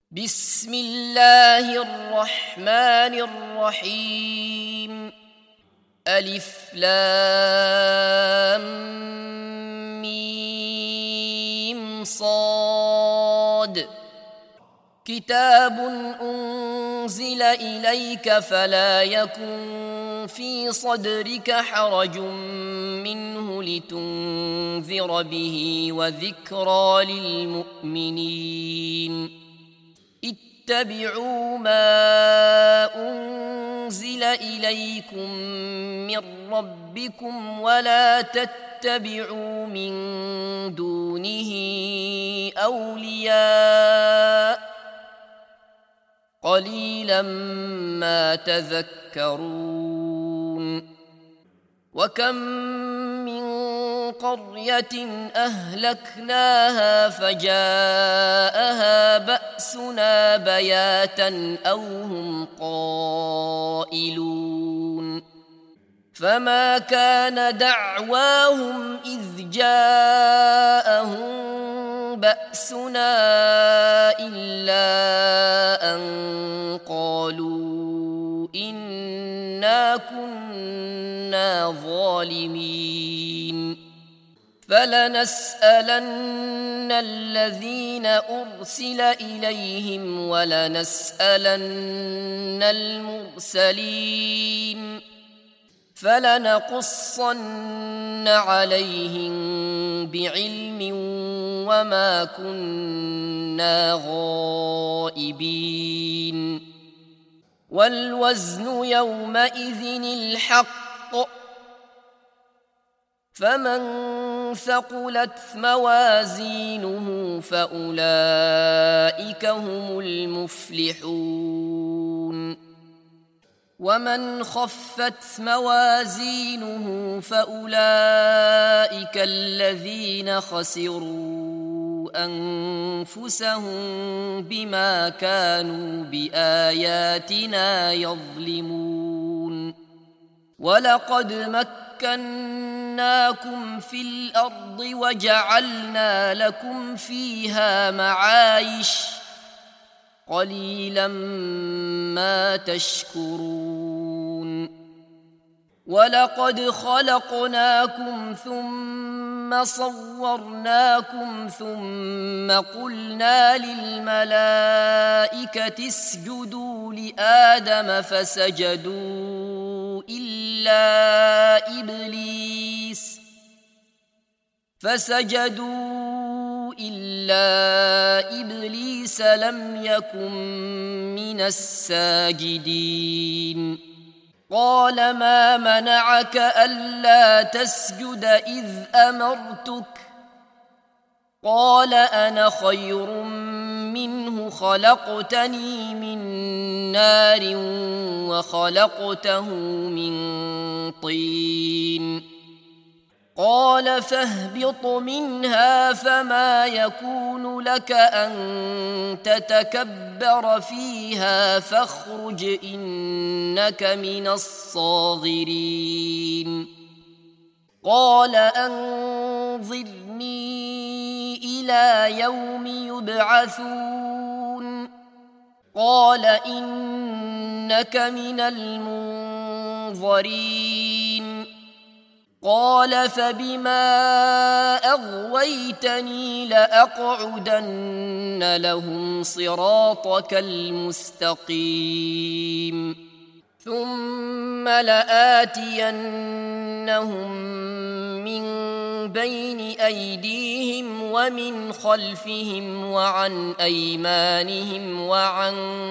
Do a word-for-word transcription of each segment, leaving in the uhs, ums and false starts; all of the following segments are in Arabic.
بسم الله الرحمن الرحيم. ألف لام ميم صاد. كتاب أنزل إليك فلا يكن في صدرك حرج منه لتنذر به وذكرى للمؤمنين. اتبعوا ما أنزل إليكم من ربكم ولا تتبعوا من دونه أولياء قليلا ما تذكرون. وكم من قرية أهلكناها فجاءها بأسنا بياتا أو هم قائلون. فما كان دعواهم إذ جاءهم بأسنا إلا أن قالوا إنا كنا ظالمين. فلنسألن الذين أرسل إليهم ولنسألن المرسلين فلنقصن عليهم بعلم وما كنا غائبين. والوزن يومئذ الحق فمن ثقلت موازينه فأولئك هم المفلحون. ومن خفت موازينه فأولئك الذين خسروا أنفسهم بما كانوا بآياتنا يظلمون. ولقد مكناكم في الأرض وجعلنا لكم فيها معايش قليلا ما تشكرون. ولقد خلقناكم ثم صورناكم ثم قلنا للملائكة اسجدوا لآدم فسجدوا إلا إبليس فسجدوا إلا إبليس لم يكن من الساجدين. قال ما منعك ألا تسجد إذ أمرتك؟ قال أنا خير منه خلقتني من نار وخلقته من طين. قال فاهبط منها فما يكون لك أن تتكبر فيها فاخرج إنك من الصاغرين. قال أنظرني إلى يوم يبعثون. قال إنك من المنظرين. قال فبما أغويتني لأقعدن لهم صراطك المستقيم ثم لآتينهم من بين أيديهم ومن خلفهم وعن أيمانهم وعن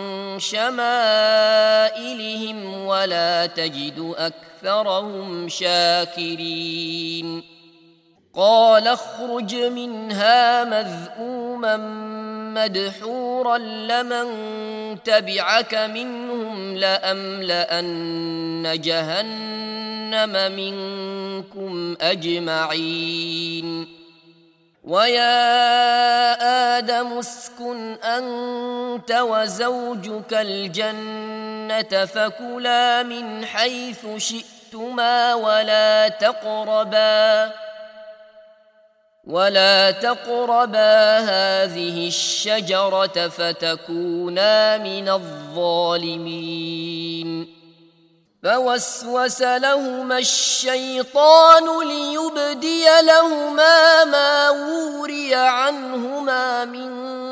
شمائلهم ولا تجد أكثرهم شاكرين. قال اخرج منها مذءوما مدحورا لمن تبعك منهم لأملأن جهنم منكم أجمعين. ويا آدم اسكن أنت وزوجك الجنة فكلا من حيث شئتما ولا تقربا ولا تقربا هذه الشجرة فتكونا من الظالمين. فوسوس لهما الشيطان ليبدي لهما ما وري عنهما من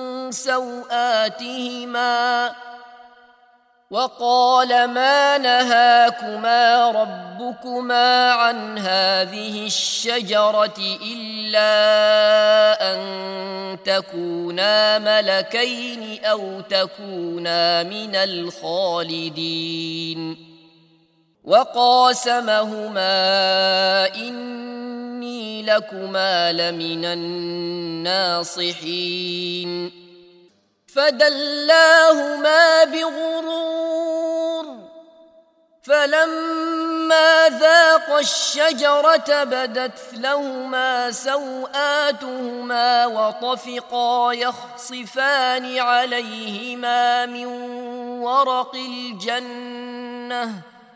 سوآتهما وقال ما نهاكما ربكما عن هذه الشجرة إلا أن تكونا ملكين أو تكونا من الخالدين. وقاسمهما إني لكما لمن الناصحين. فدلاهما بغرور فلما ذاقا الشجرة بدت لهما سوآتهما وطفقا يخصفان عليهما من ورق الجنة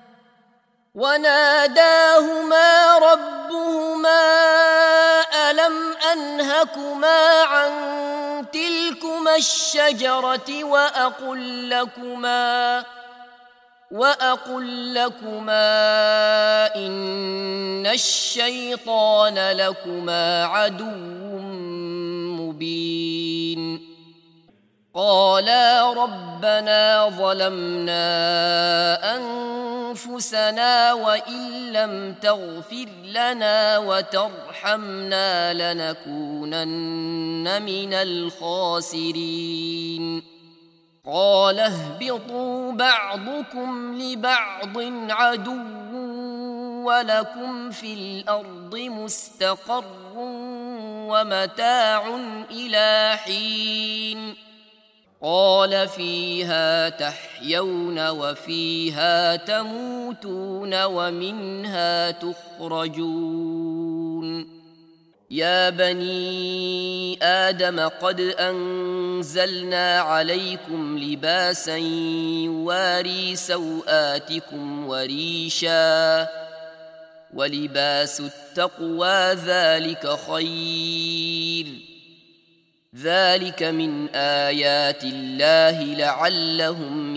وناداهما ربهما ألم أنهكما عن تلكما الشجرة وأقل لكما وأقل لكما إن الشيطان لكما عدو مبين. قالا ربنا ظلمنا أنفسنا وإن لم تغفر لنا وترحمنا لنكونن من الخاسرين. قال اهبطوا بعضكم لبعض عدو ولكم في الأرض مستقر ومتاع إلى حين. قال فيها تحيون وفيها تموتون ومنها تخرجون. يا بني آدم قد أنزلنا عليكم لباسا يواري سوآتكم وريشا ولباس التقوى ذلك خير. ذلك من آيات الله لعلهم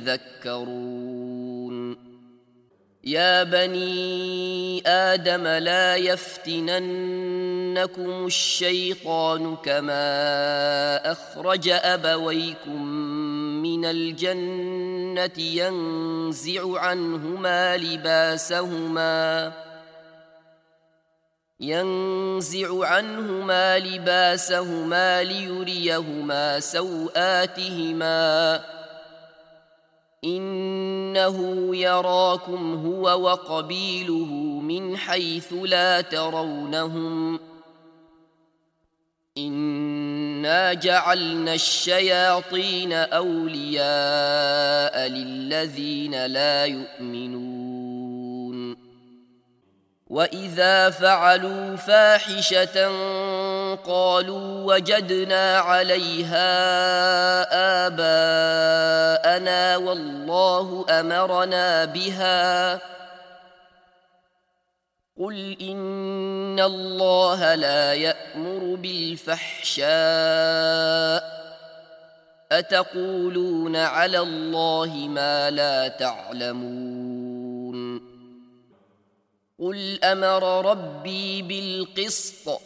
يذكرون. يا بني آدم لا يفتننكم الشيطان كما أخرج أبويكم من الجنة ينزع عنهما لباسهما ينزع عنهما لباسهما ليريهما سوآتهما إنه يراكم هو وقبيله من حيث لا ترونهم إنا جعلنا الشياطين أولياء للذين لا يؤمنون. وإذا فعلوا فاحشة قالوا وجدنا عليها آباءنا والله أمرنا بها قل إن الله لا يأمر بالفحشاء أتقولون على الله ما لا تعلمون. قل أمر ربي بالقسط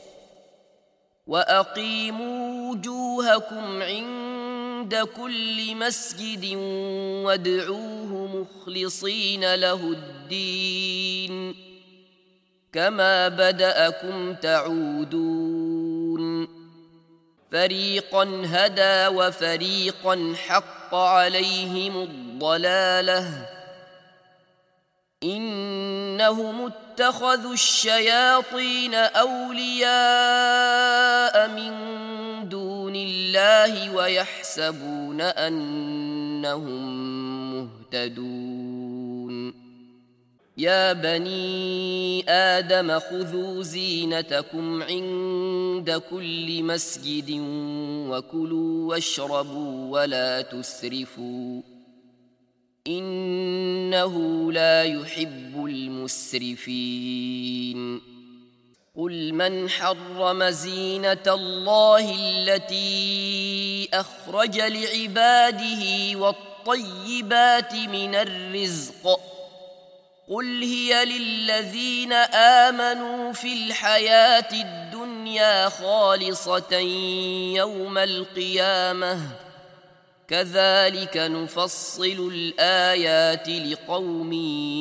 وأقيموا وجوهكم عند كل مسجد وادعوه مخلصين له الدين كما بدأكم تعودون. فريقا هدى وفريقا حق عليهم الضلالة إنهم اتخذوا الشياطين أولياء من دون الله ويحسبون أنهم مهتدون. يا بني آدم خذوا زينتكم عند كل مسجد وكلوا واشربوا ولا تسرفوا إنه لا يحب المسرفين. قل من حرم زينة الله التي أخرج لعباده والطيبات من الرزق قل هي للذين آمنوا في الحياة الدنيا خالصة يوم القيامة كذلك نفصل الآيات لقوم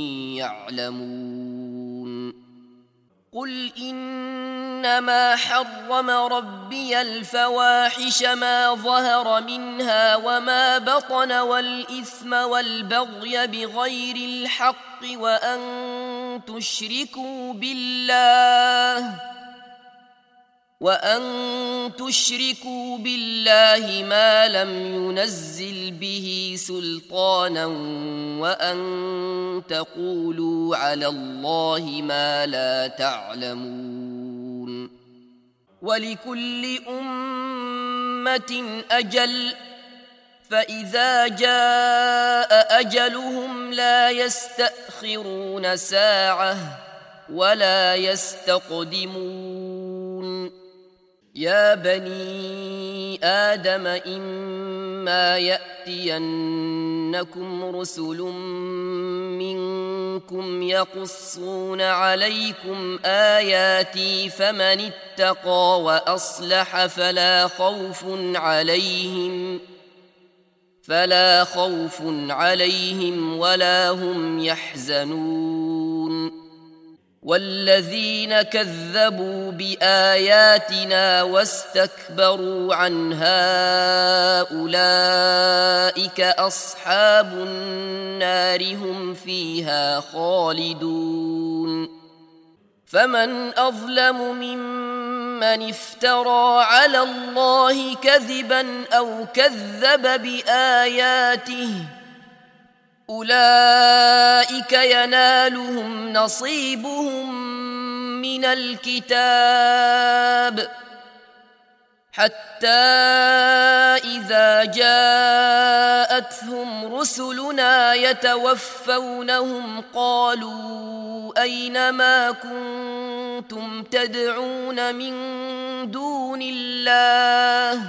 يعلمون قل إنما حرم ربي الفواحش ما ظهر منها وما بطن والإثم والبغي بغير الحق وأن تشركوا بالله وأن تشركوا بالله ما لم ينزل به سلطانا وأن تقولوا على الله ما لا تعلمون ولكل أمة أجل فإذا جاء أجلهم لا يستأخرون ساعة ولا يستقدمون يا بني آدم إما يأتينكم رسل منكم يقصون عليكم آياتي فمن اتقى وأصلح فلا خوف عليهم فلا خوف عليهم ولا هم يحزنون والذين كذبوا بآياتنا واستكبروا عنها أولئك أصحاب النار هم فيها خالدون فمن أظلم ممن افترى على الله كذبا أو كذب بآياته أولئك ينالهم نصيبهم من الكتاب حتى إذا جاءتهم رسلنا يتوفونهم قالوا أين ما كنتم تدعون من دون الله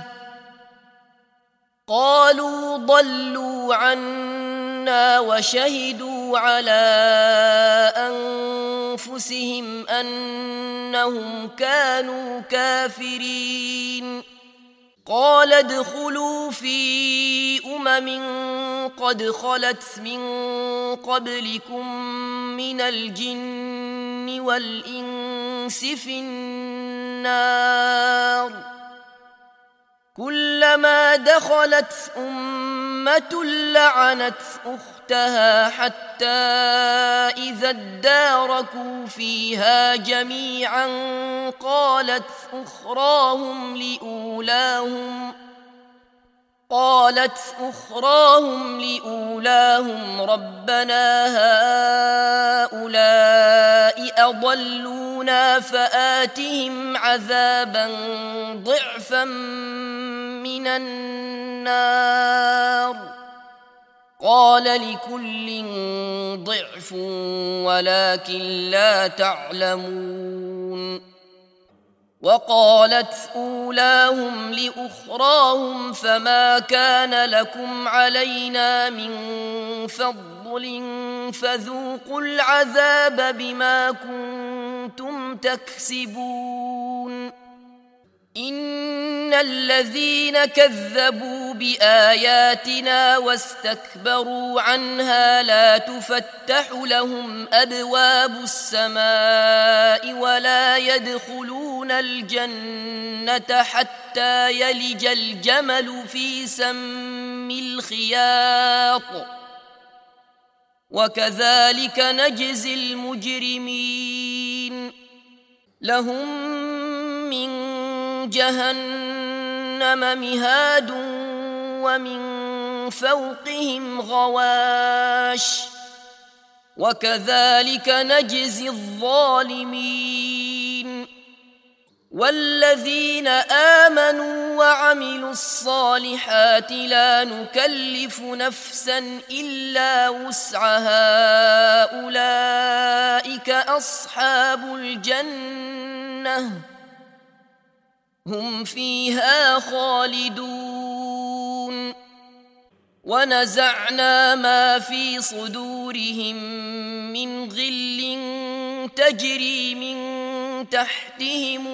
قالوا ضلوا عنا وشهدوا على أنفسهم أنهم كانوا كافرين قال ادخلوا في أمم قد خلت من قبلكم من الجن والإنس في النار كلما دخلت أمة لعنت أختها حتى إذا اداركوا فيها جميعا قالت أخراهم لأولاهم قالت أخراهم لأولاهم ربنا هؤلاء أضلونا فآتهم عذابا ضعفا من النار قال لكل ضعف ولكن لا تعلمون وقالت أولاهم لأخراهم فما كان لكم علينا من فضل فذوقوا العذاب بما كنتم تكسبون إن الذين كذبوا بآياتنا واستكبروا عنها لا تفتح لهم أبواب السماء ولا يدخلون الجنة حتى يلج الجمل في سم الخياط وكذلك نجزي المجرمين لهم من جهنم مهاد ومن فوقهم غواش وكذلك نجزي الظالمين والذين آمنوا وعملوا الصالحات لا نكلف نفسا إلا وسعها أولئك أصحاب الجنة الجنة هم فيها خالدون ونزعنا ما في صدورهم من غل تجري من تحتهم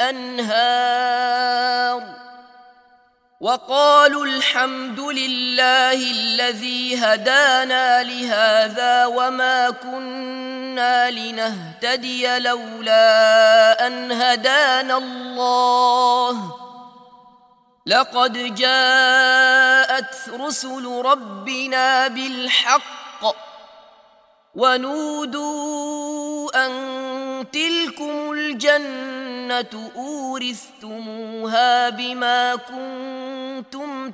الأنهار وقالوا الحمد لله الذي هدانا لهذا وما كنا لنهتدي لولا أن هدانا الله لقد جاءت رسل ربنا بالحق ونودوا أن تلكم الجنة أورثتموها بما كنتم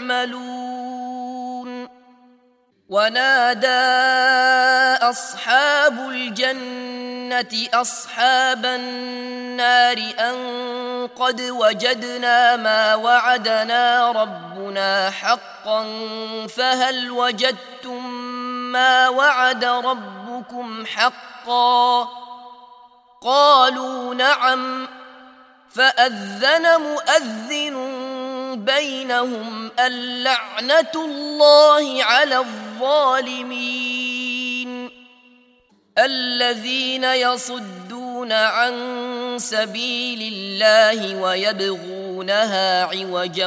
تعملون ونادى أصحاب الجنة أصحاب النار أن قد وجدنا ما وعدنا ربنا حقا فهل وجدتم ما وعد ربكم حقا قالوا نعم فأذن مؤذن بينهم اللعنة الله على الظالمين الذين يصدون عن سبيل الله ويبغونها عوجا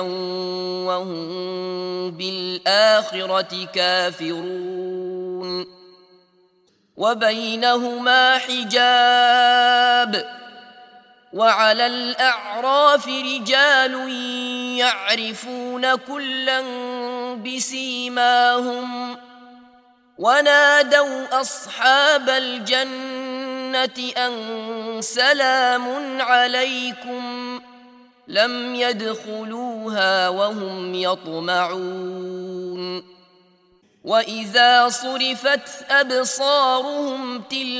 وهم بالآخرة كافرون وبينهما حجاب وعلى الأعراف رجال يعرفون كلا بسيماهم ونادوا أصحاب الجنة أن سلام عليكم لم يدخلوها وهم يطمعون وإذا صرفت أبصارهم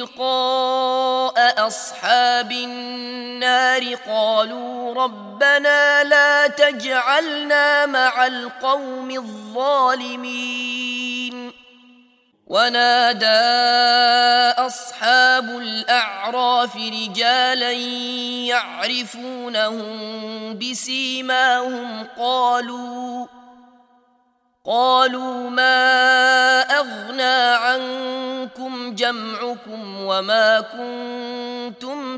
تلقاء أصحاب النار قالوا ربنا لا تجعلنا مع القوم الظالمين ونادى أصحاب الأعراف رجالا يعرفونهم بسيماهم قالوا قالوا ما أغنى عنكم جمعكم وما كنتم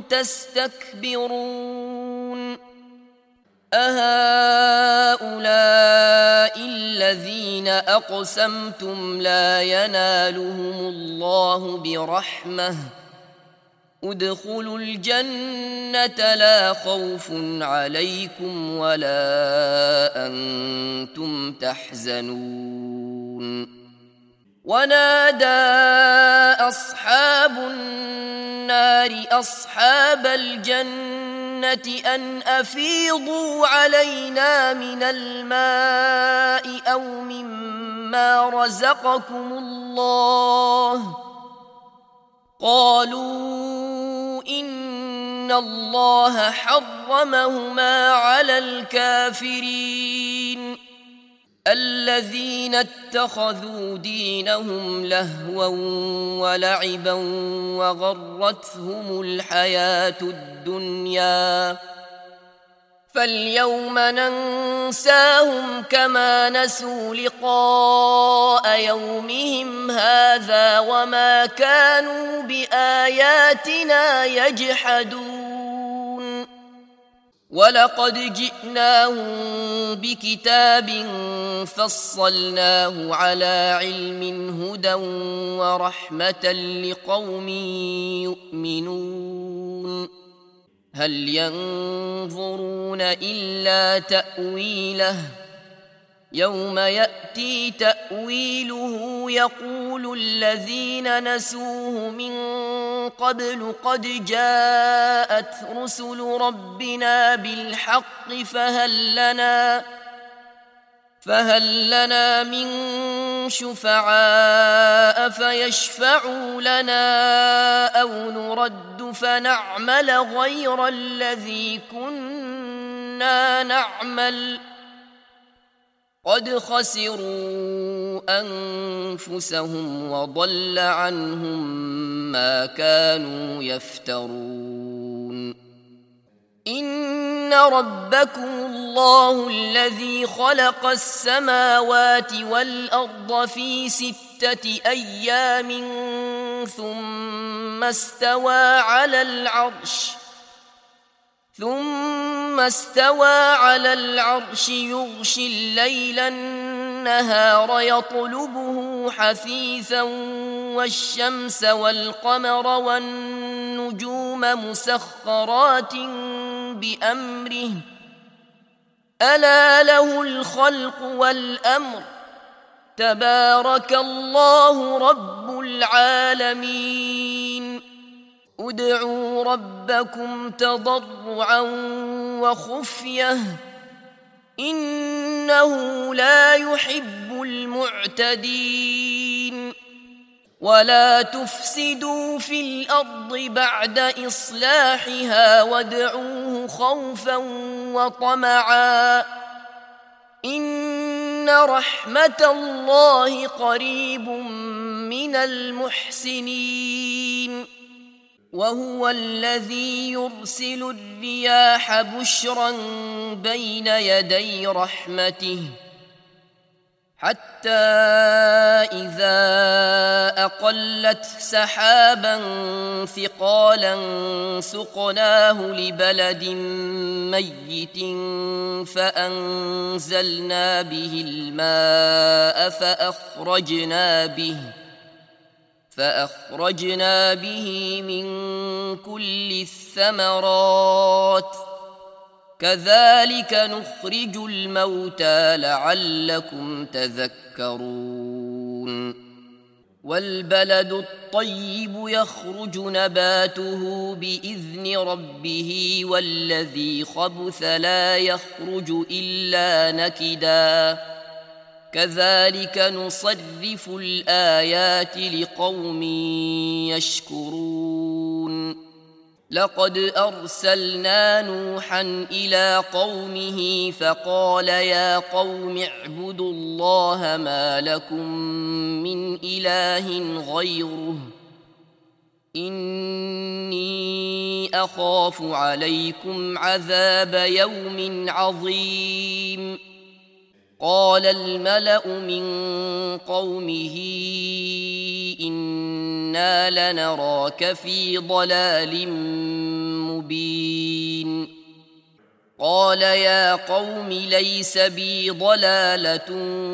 تستكبرون أهؤلاء الذين أقسمتم لا ينالهم الله برحمة ادخلوا الجنة لا خوف عليكم ولا أنتم تحزنون ونادى أصحاب النار أصحاب الجنة أن أفيضوا علينا من الماء أو مما رزقكم الله قالوا إن الله حرمهما على الكافرين الذين اتخذوا دينهم لهوا ولعبا وغرتهم الحياة الدنيا فاليوم ننساهم كما نسوا لقاء يومهم هذا وما كانوا بآياتنا يجحدون ولقد جئناهم بكتاب فصلناه على علم هدى ورحمة لقوم يؤمنون هل ينظرون إلا تأويله يوم يأتي تأويله يقول الذين نسوه من قبل قد جاءت رسل ربنا بالحق فهل لنا فهل لنا من شفعاء فيشفعوا لنا أو نرد فنعمل غير الذي كنا نعمل قد خسروا أنفسهم وضل عنهم ما كانوا يفترون إن ربكم الله الذي خلق السماوات والأرض في ستة أيام ثم استوى على العرش ثم استوى على العرش يغشي الليل النهار يطلبه حثيثا والشمس والقمر والنجوم مسخرات بأمره ألا له الخلق والأمر تبارك الله رب العالمين ادعوا ربكم تضرعا وخفية إنه لا يحب المعتدين ولا تفسدوا في الأرض بعد إصلاحها وادعوه خوفا وطمعا إن رحمة الله قريب من المحسنين وهو الذي يرسل الرياح بشرا بين يدي رحمته حتى إذا أقلت سحابا ثقالا سقناه لبلد ميت فأنزلنا به الماء فأخرجنا به فأخرجنا به من كل الثمرات كذلك نخرج الموتى لعلكم تذكرون والبلد الطيب يخرج نباته بإذن ربه والذي خبث لا يخرج إلا نكدا كذلك نصرف الآيات لقوم يشكرون لقد أرسلنا نوحا إلى قومه فقال يا قوم اعبدوا الله ما لكم من إله غيره إني أخاف عليكم عذاب يوم عظيم قال الملأ من قومه إنا لنراك في ضلال مبين قال يا قوم ليس بي ضلالة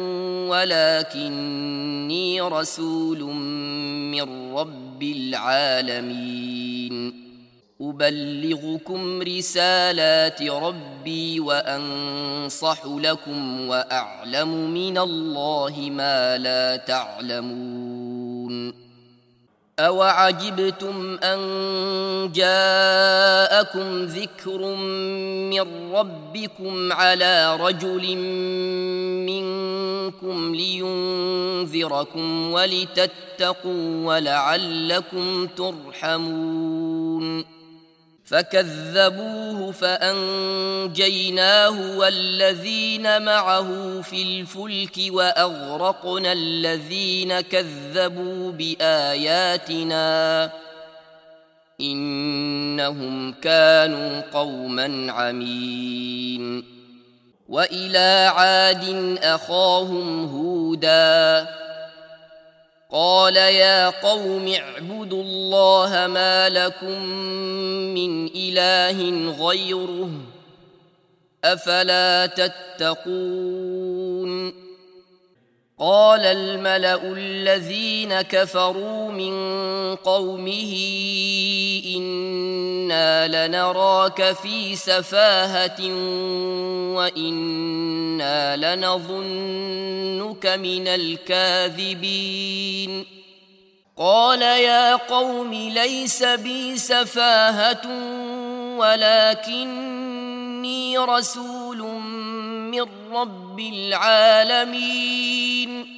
ولكني رسول من رب العالمين أبلغكم رسالات ربي وأنصح لكم وأعلم من الله ما لا تعلمون أوعجبتم أن جاءكم ذكر من ربكم على رجل منكم لينذركم ولتتقوا ولعلكم ترحمون فكذبوه فأنجيناه والذين معه في الفلك وأغرقنا الذين كذبوا بآياتنا إنهم كانوا قوما عمين وإلى عاد أخاهم هودا قال يا قوم اعبدوا الله ما لكم من إله غيره أفلا تتقون قال الملأ الذين كفروا من قومه إنا لنراك في سفاهة وإنا لنظنك من الكاذبين قال يا قوم ليس بي سفاهة ولكني رسول من رب العالمين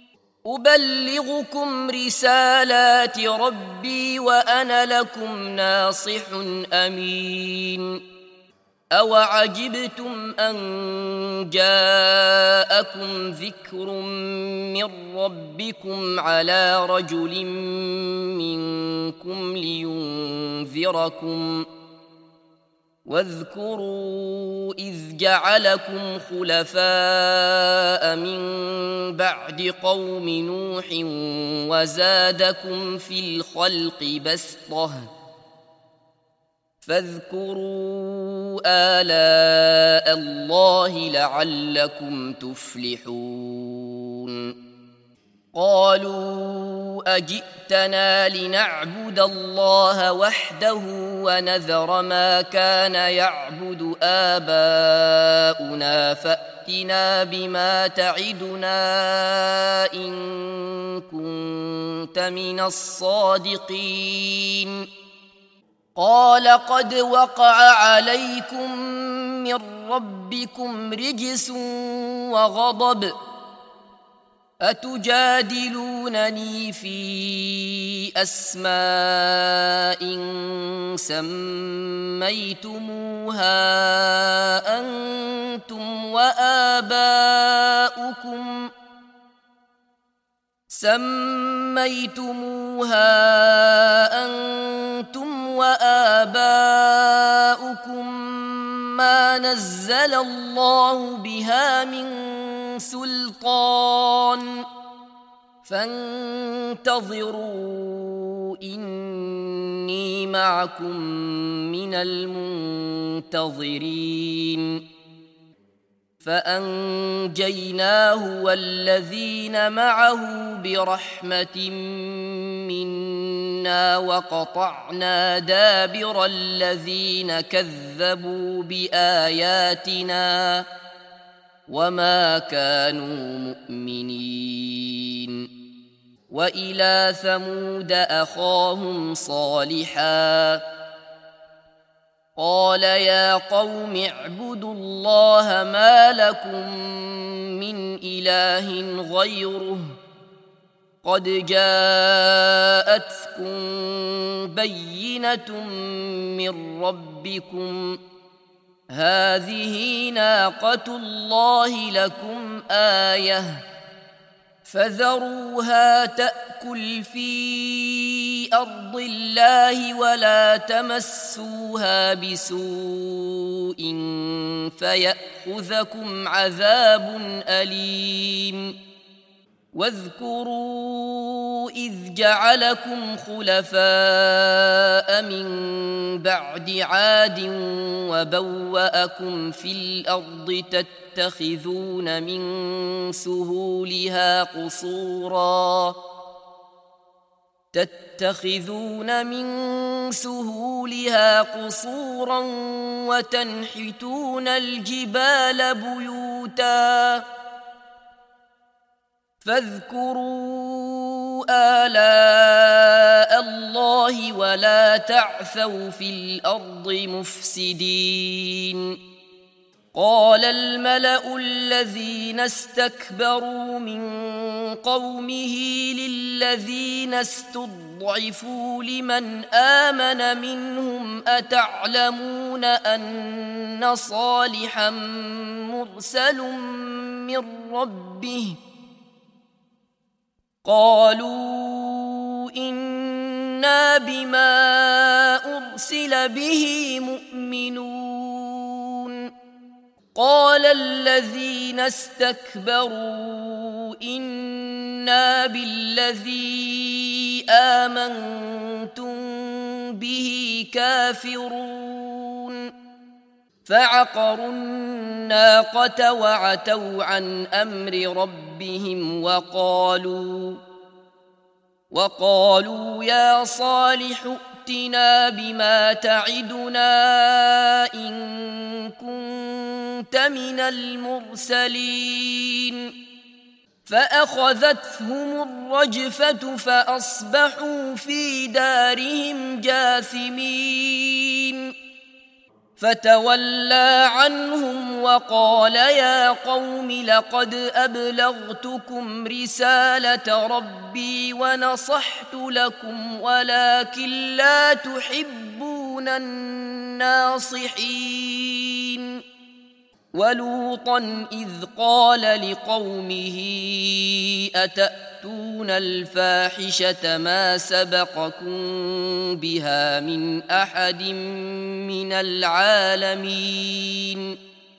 أبلغكم رسالات ربي وأنا لكم ناصح أمين أوعجبتم أن جاءكم ذكر من ربكم على رجل منكم لينذركم واذكروا إذ جعلكم خلفاء من بعد قوم نوح وزادكم في الخلق بسطة فاذكروا آلاء الله لعلكم تفلحون قالوا أجئتنا لنعبد الله وحده ونذر ما كان يعبد آباؤنا فأتنا بما تعدنا إن كنت من الصادقين قال قد وقع عليكم من ربكم رجس وغضب أتجادلونني في أسماء سميتموها أنتم وآباؤكم سميتموها أنتم وآباؤكم ما نزل الله بها من سلطان فانتظروا إني معكم من المنتظرين فأنجيناه والذين معه برحمة منا وقطعنا دابر الذين كذبوا بآياتنا وما كانوا مؤمنين وإلى ثمود أخاهم صالحا قال يا قوم اعبدوا الله ما لكم من إله غيره قد جاءتكم بينة من ربكم هذه ناقة الله لكم آية فذروها تأكل في أرض الله ولا تمسوها بسوء فيأخذكم عذاب أليم واذكروا إذ جعلكم خلفاء من بعد عاد وبوأكم في الأرض تتخذون من سهولها قصورا تتخذون من سهولها قصورا وتنحتون الجبال بيوتا فاذكروا آلاء الله ولا تعثوا في الأرض مفسدين قال الملأ الذين استكبروا من قومه للذين استضعفوا لمن آمن منهم أتعلمون أن صالحا مرسل من ربه قالوا إنا بما أرسل به مؤمنون قال الذين استكبروا إنا بالذي آمنتم به كافرون فعقروا الناقة وعتوا عن أمر ربهم وقالوا وقالوا يا صالح ائتنا بما تعدنا إن كنت من المرسلين فأخذتهم الرجفة فأصبحوا في دارهم جاثمين فتولى عنهم وقال يا قوم لقد أبلغتكم رسالة ربي ونصحت لكم ولكن لا تحبون الناصحين ولوطا إذ قال لقومه أتأتون لتأتون الفاحشة ما سبقكم بها من أحد من العالمين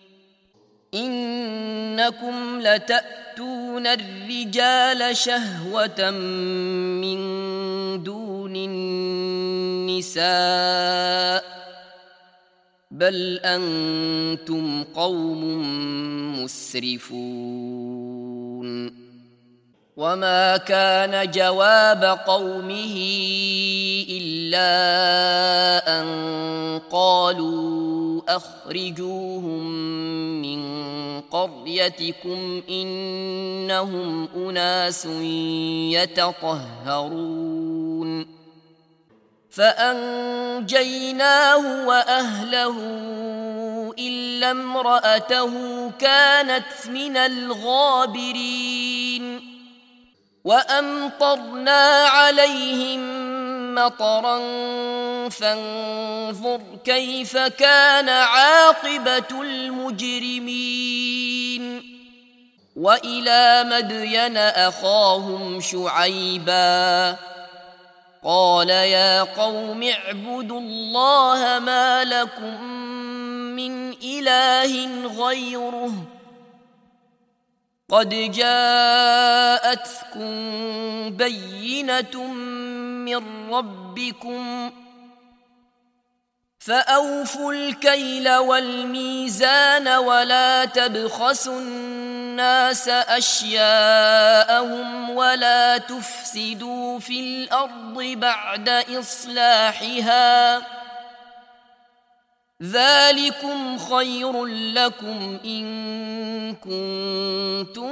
إنكم لتأتون الرجال شهوة من دون النساء بل أنتم قوم مسرفون وما كان جواب قومه إلا أن قالوا أخرجوهم من قريتكم إنهم أناس يتطهرون فأنجيناه وأهله إلا امرأته كانت من الغابرين وأمطرنا عليهم مطرا فانظر كيف كان عاقبة المجرمين وإلى مدين أخاهم شعيبا قال يا قوم اعبدوا الله ما لكم من إله غيره قد جاءتكم بينة من ربكم فأوفوا الكيل والميزان ولا تبخسوا الناس أشياءهم ولا تفسدوا في الأرض بعد إصلاحها ذلكم خير لكم إن كنتم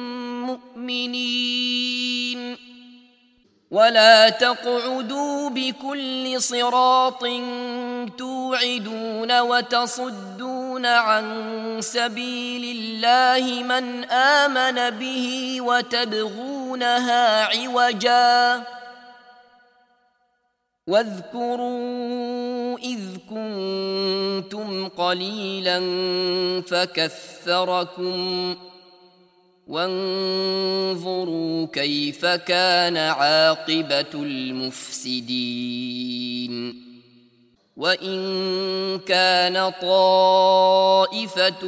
مؤمنين ولا تقعدوا بكل صراط توعدون وتصدون عن سبيل الله من آمن به وتبغونها عوجا واذكروا إذ كنتم قليلا فكثركم وانظروا كيف كان عاقبة المفسدين وإن كان طائفة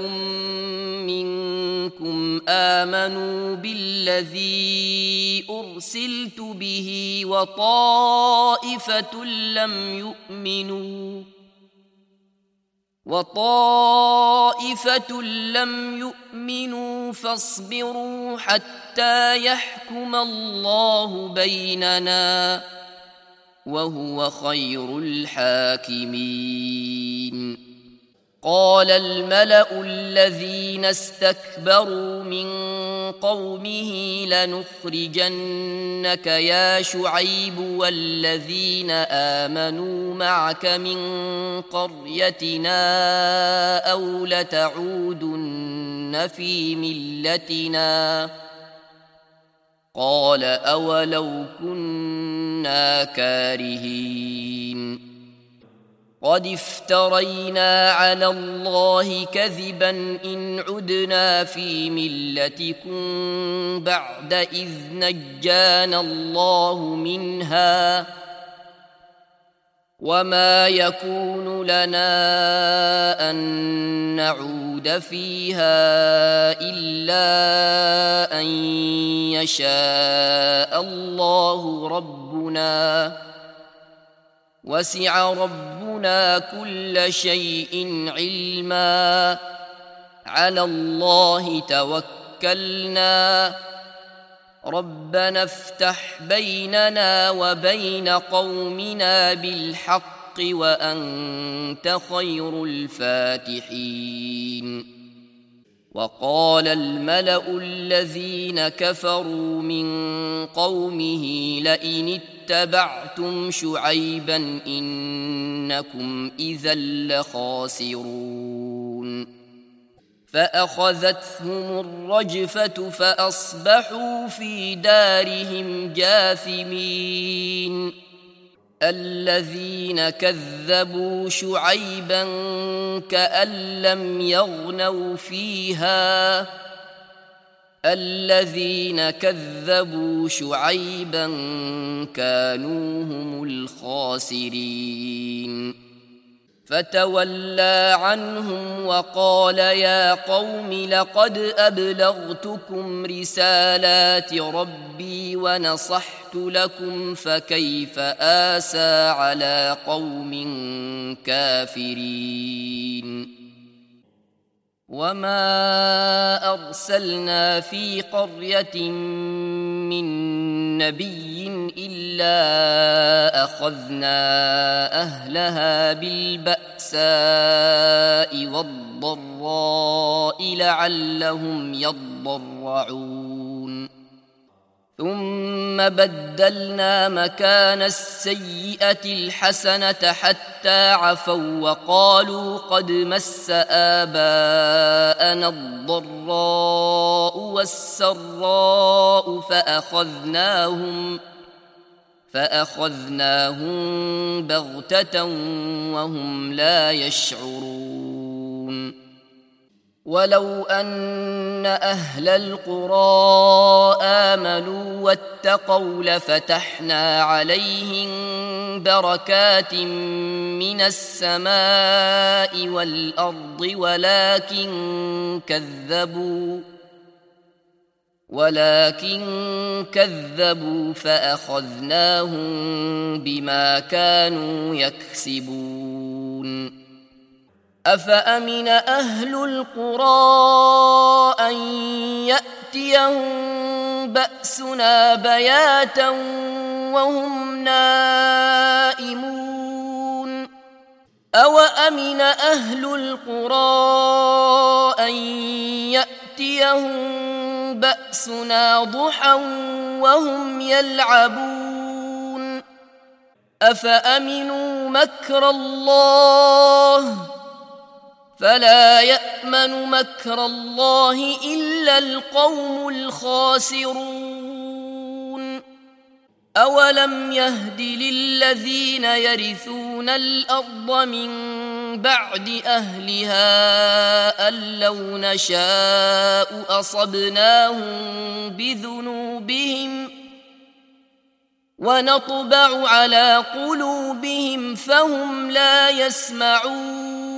منكم آمنوا بالذي أرسلت به وطائفة لم يؤمنوا وطائفة لم يؤمنوا فاصبروا حتى يحكم الله بيننا وهو خير الحاكمين قال الملأ الذين استكبروا من قومه لنخرجنك يا شعيب والذين آمنوا معك من قريتنا أو لتعودن في ملتنا قال أولو كنا كارهين قد افترينا على الله كذبا إن عدنا في ملتكم بعد إذ نجانا الله منها وما يكون لنا أن نعود فيها إلا أن يشاء الله ربنا وسع ربنا كل شيء علما على الله توكلنا ربنا افتح بيننا وبين قومنا بالحق وأنت خير الفاتحين وقال الملأ الذين كفروا من قومه لئن اتبعتم شعيبا إنكم إذا لخاسرون فأخذتهم الرجفة فأصبحوا في دارهم جاثمين الذين كذبوا شعيبا كأن لم يغنوا فيها الذين كذبوا شعيبا كانوا هم الخاسرين فتولى عنهم وقال يا قوم لقد أبلغتكم رسالات ربي ونصحت لكم فكيف آسى على قوم كافرين وما أرسلنا في قرية من نبي إلا أخذنا أهلها بالبأساء والضراء لعلهم يضرعون ثم بدلنا مكان السيئة الحسنة حتى عفوا وقالوا قد مس آباءنا الضراء والسراء فأخذناهم فأخذناهم بغتة وهم لا يشعرون ولو أن أهل القرى آمنوا واتقوا لفتحنا عليهم بركات من السماء والأرض ولكن كذبوا ولكن كذبوا فأخذناهم بما كانوا يكسبون أفأمن أهل القرى أن يأتيهم بأسنا بياتا وهم نائمون أوأمن أهل القرى أن يأتيهم بأسنا ضحى وهم يلعبون أفأمنوا مكر الله فلا يأمن مكر الله إلا القوم الخاسرون أولم يهد للذين يرثون الأرض من بعد أهلها أن لو نشاء أصبناهم بذنوبهم ونطبع على قلوبهم فهم لا يسمعون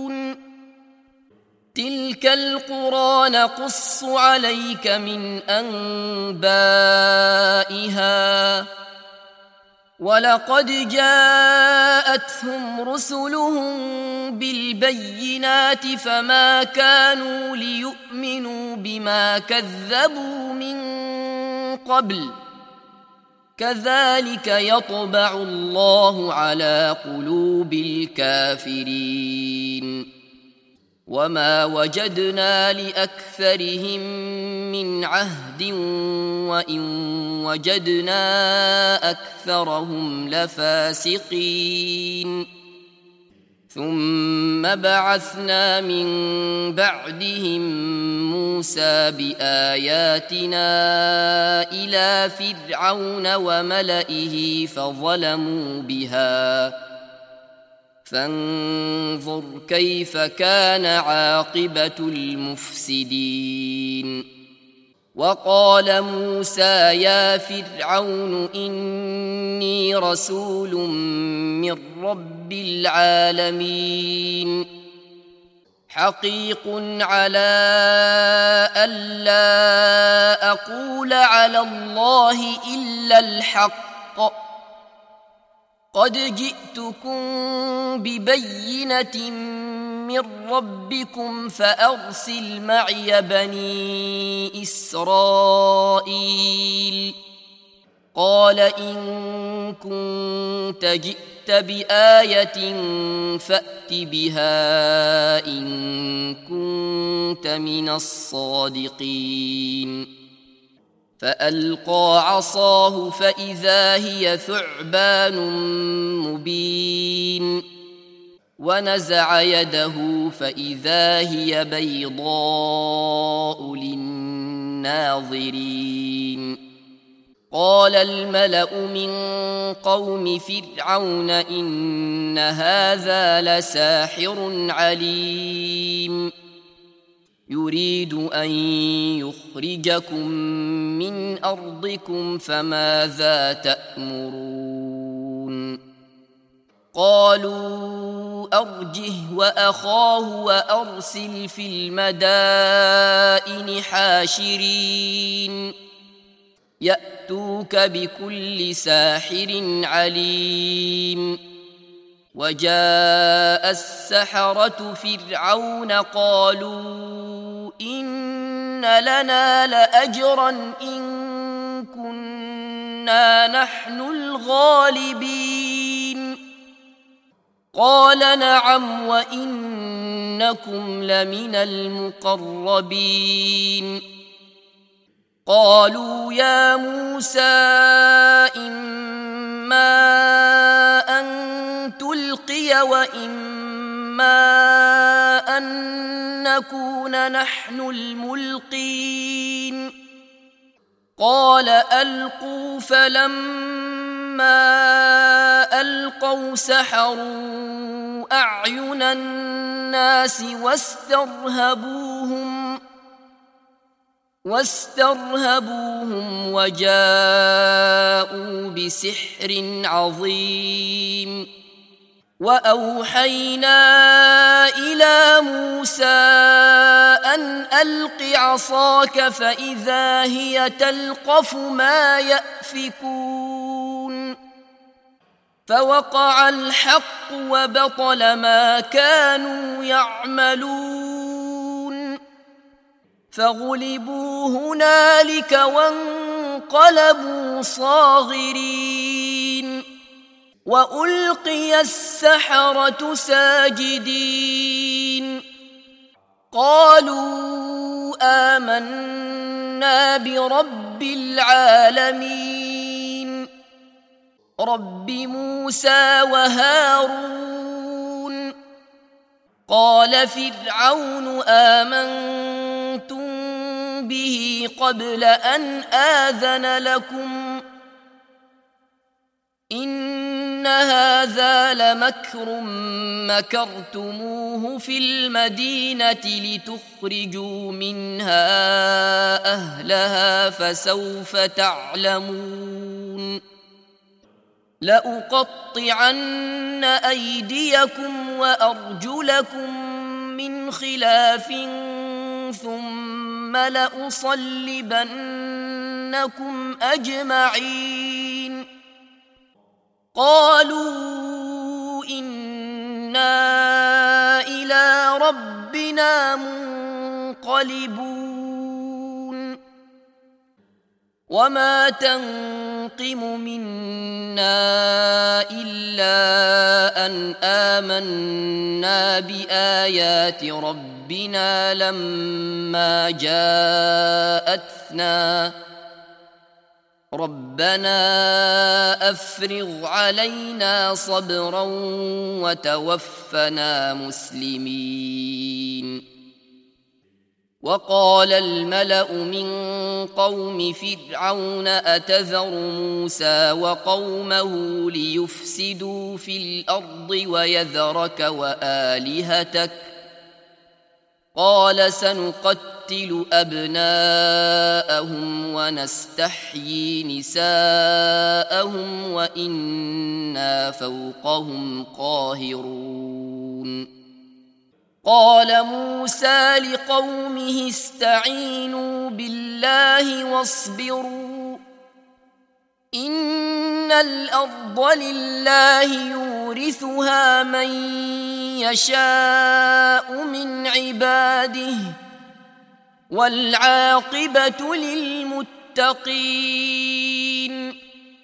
تلك القرى نقص عليك من أنبائها ولقد جاءتهم رسلهم بالبينات فما كانوا ليؤمنوا بما كذبوا من قبل كذلك يطبع الله على قلوب الكافرين وما وجدنا لأكثرهم من عهد وإن وجدنا أكثرهم لفاسقين ثم بعثنا من بعدهم موسى بآياتنا إلى فرعون وملئه فظلموا بها فانظر كيف كان عاقبة المفسدين وقال موسى يا فرعون إني رسول من رب العالمين حقيق على ألا أقول على الله إلا الحق قد جئتكم ببينة من ربكم فأرسل معي بني إسرائيل قال إن كنت جئت بآية فأت بها إن كنت من الصادقين فألقى عصاه فإذا هي ثعبان مبين ونزع يده فإذا هي بيضاء للناظرين قال الملأ من قوم فرعون إن هذا لساحر عليم يريد أن يخرجكم من أرضكم فماذا تأمرون قالوا أرجه وأخاه وأرسل في المدائن حاشرين يأتوك بكل ساحر عليم وجاء السحرة فرعون قالوا إن لنا لأجرا إن كنا نحن الغالبين قال نعم وإنكم لمن المقربين قالوا يا موسى إما أن تلقي وإما أن نكون نحن الملقين قال ألقوا فلما ألقوا سحروا أعين الناس واسترهبوهم واسترهبوهم وجاءوا بسحر عظيم وأوحينا إلى موسى أن ألق عصاك فإذا هي تلقف ما يأفكون فوقع الحق وبطل ما كانوا يعملون فغلبوا هنالك وانقلبوا صاغرين وألقي السحرة ساجدين قالوا آمنا برب العالمين رب موسى وهارون قال فرعون آمنتم به قبل أن آذن لكم إن هذا لمكر مكرتموه في المدينة لتخرجوا منها أهلها فسوف تعلمون لأقطعن أيديكم وأرجلكم من خلاف ثم لأصلبنكم أجمعين قالوا إنا إلى ربنا منقلبون وما تنقم منا إلا أن آمنا بآيات ربنا لما جاءتنا ربنا أفرغ علينا صبرا وتوفنا مسلمين وقال الملأ من قوم فرعون أتذر موسى وقومه ليفسدوا في الأرض ويذرك وآلهتك قال سنقتل أبناءهم ونستحيي نساءهم وإنا فوقهم قاهرون قال موسى لقومه استعينوا بالله واصبروا إن الأرض لله يورثها من يشاء من عباده والعاقبة للمتقين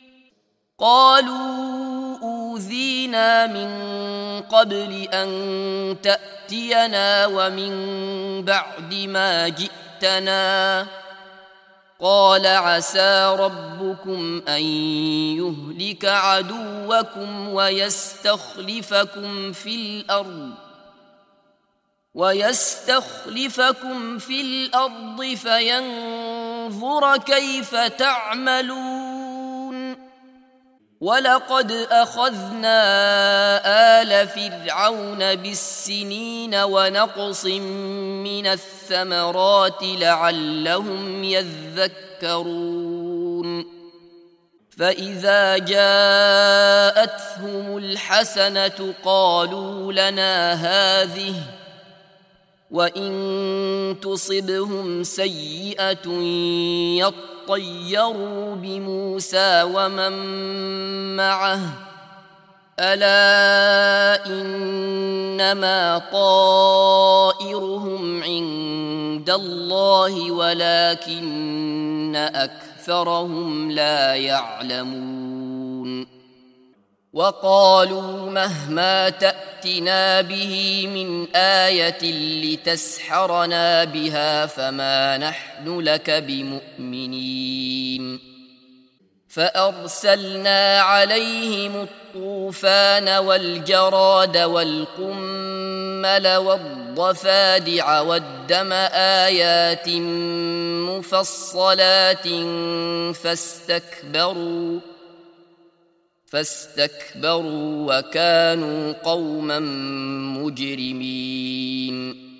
قالوا أوذينا من قبل أن تأتينا ومن بعد ما جئتنا قال عسى ربكم أن يهلك عدوكم ويستخلفكم في الأرض ويستخلفكم في الأرض فينظر كيف تعملون ولقد أخذنا آل فرعون بالسنين ونقص من الثمرات لعلهم يذكرون فإذا جاءتهم الحسنة قالوا لنا هذه وإن تصبهم سيئة يطيروا بموسى ومن معه ألا إنما طائرهم عند الله ولكن أكثرهم لا يعلمون وقالوا مهما تأتنا به من آية لتسحرنا بها فما نحن لك بمؤمنين فأرسلنا عليهم الطوفان والجراد والقمل والضفادع والدم آيات مفصلات فاستكبروا فاستكبروا وكانوا قوما مجرمين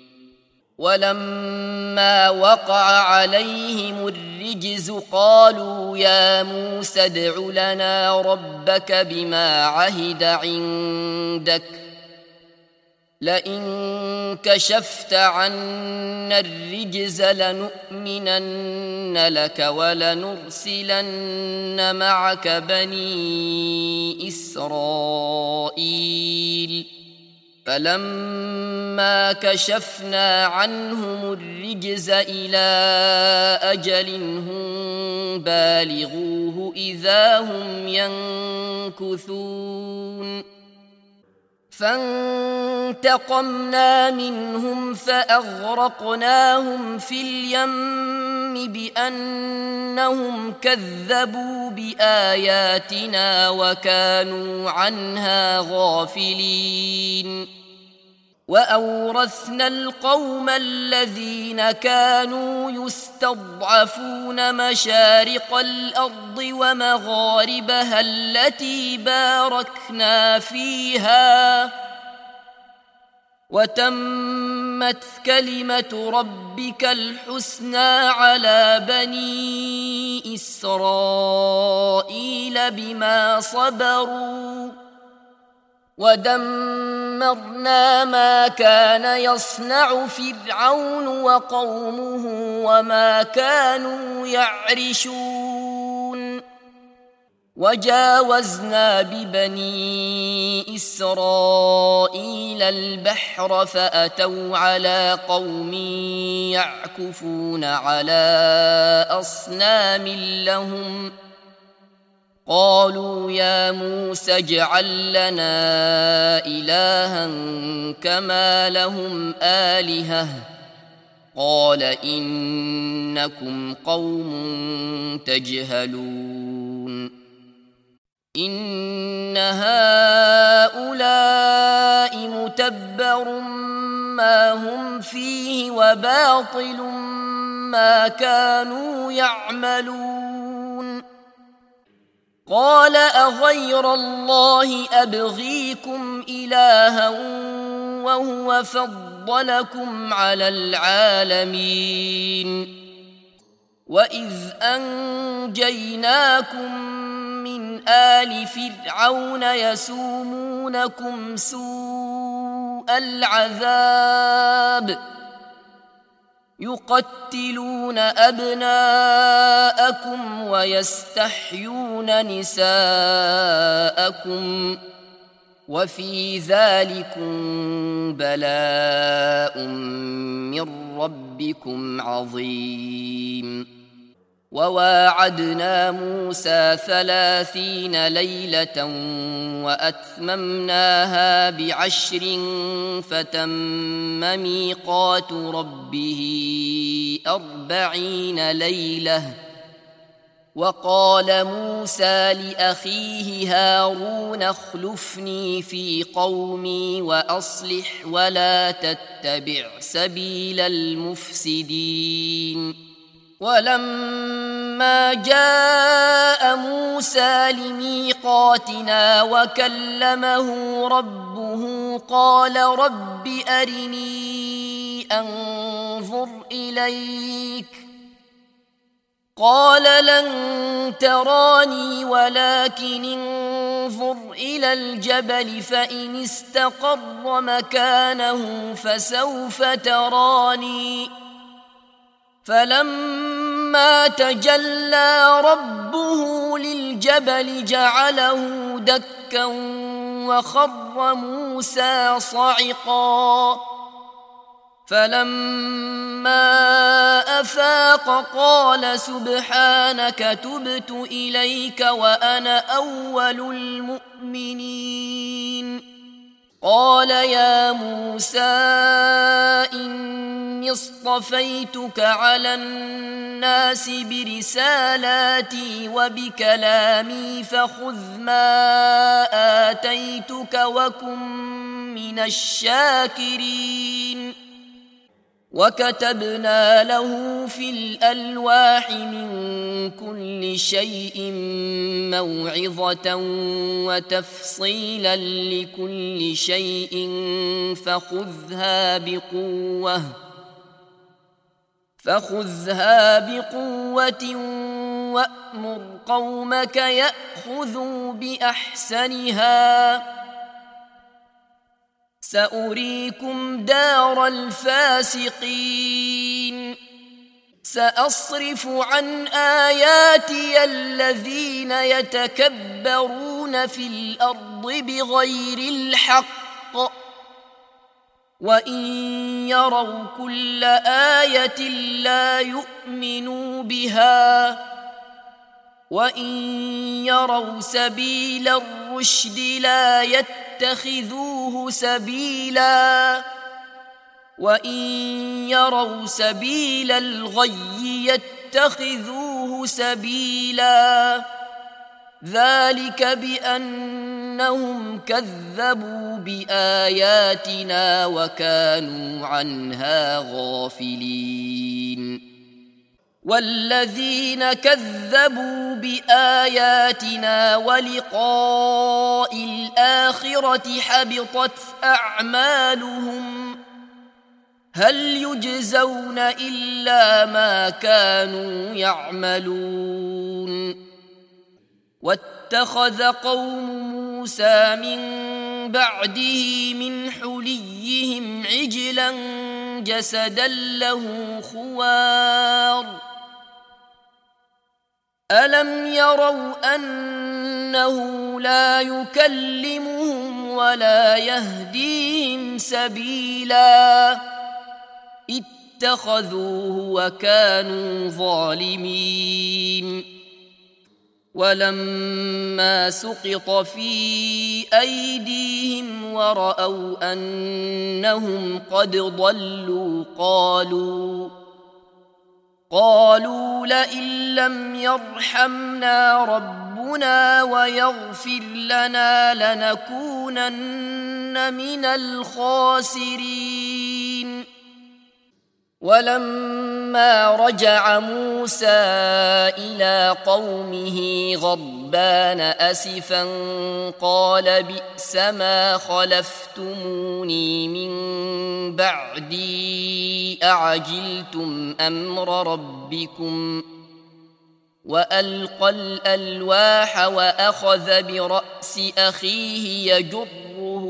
ولما وقع عليهم الرجز قالوا يا موسى ادع لنا ربك بما عهد عندك لئن كشفت عنا الرجز لنؤمنن لك ولنرسلن معك بني إسرائيل فلما كشفنا عنهم الرجز إلى أجل هم بالغوه إذا هم ينكثون فانتقمنا منهم فأغرقناهم في اليم بأنهم كذبوا بآياتنا وكانوا عنها غافلين وأورثنا القوم الذين كانوا يستضعفون مشارق الأرض ومغاربها التي باركنا فيها وتمت كلمة ربك الحسنى على بني إسرائيل بما صبروا ودمرنا ما كان يصنع فرعون وقومه وما كانوا يعرشون وجاوزنا ببني إسرائيل البحر فأتوا على قوم يعكفون على أصنام لهم قالوا يا موسى اجعل لنا إلها كما لهم آلهة قال إنكم قوم تجهلون إن هؤلاء متبر ما هم فيه وباطل ما كانوا يعملون قال أغير الله أبغيكم إلها وهو فضلكم على العالمين وإذ أنجيناكم من آل فرعون يسومونكم سوء العذاب يقتلون أبناءكم ويستحيون نساءكم وفي ذلكم بلاء من ربكم عظيم وواعدنا موسى ثلاثين ليلة وأتممناها بعشر فتم ميقات ربه أربعين ليلة وقال موسى لأخيه هارون اخلفني في قومي وأصلح ولا تتبع سبيل المفسدين ولما جاء موسى لميقاتنا وكلمه ربه قال رب أرني أنظر إليك قال لن تراني ولكن انظر إلى الجبل فإن استقر مكانه فسوف تراني فلما تجلى ربه للجبل جعله دكا وخر موسى صعقا فلما أفاق قال سبحانك تبت إليك وأنا أول المؤمنين قال يا موسى إني اصطفيتك على الناس برسالاتي وبكلامي فخذ ما آتيتك وكن من الشاكرين وكتبنا له في الألواح من كل شيء موعظة وتفصيلا لكل شيء فخذها بقوة فخذها بقوة وأمر قومك يأخذوا بأحسنها سأريكم دار الفاسقين سأصرف عن آياتي الذين يتكبرون في الأرض بغير الحق وإن يروا كل آية لا يؤمنوا بها وإن يروا سبيل الرشد لا يتخذوه سبيلا وإن يروا سبيل الغي يتخذوه سبيلا ذلك بأنهم كذبوا بآياتنا وكانوا عنها غافلين والذين كذبوا بآياتنا ولقاء الآخرة حبطت أعمالهم هل يجزون إلا ما كانوا يعملون واتخذ قوم موسى من بعده من حليهم عجلا جسدا له خوار ألم يروا أنه لا يكلمهم ولا يهديهم سبيلا اتخذوه وكانوا ظالمين ولما سقط في أيديهم ورأوا أنهم قد ضلوا قالوا قالوا لئن لم يرحمنا ربنا ويغفر لنا لنكونن من الخاسرين ولما رجع موسى إلى قومه غضبان أسفا قال بئس ما خلفتموني من بعدي أعجلتم أمر ربكم وألقى الألواح وأخذ برأس أخيه يجره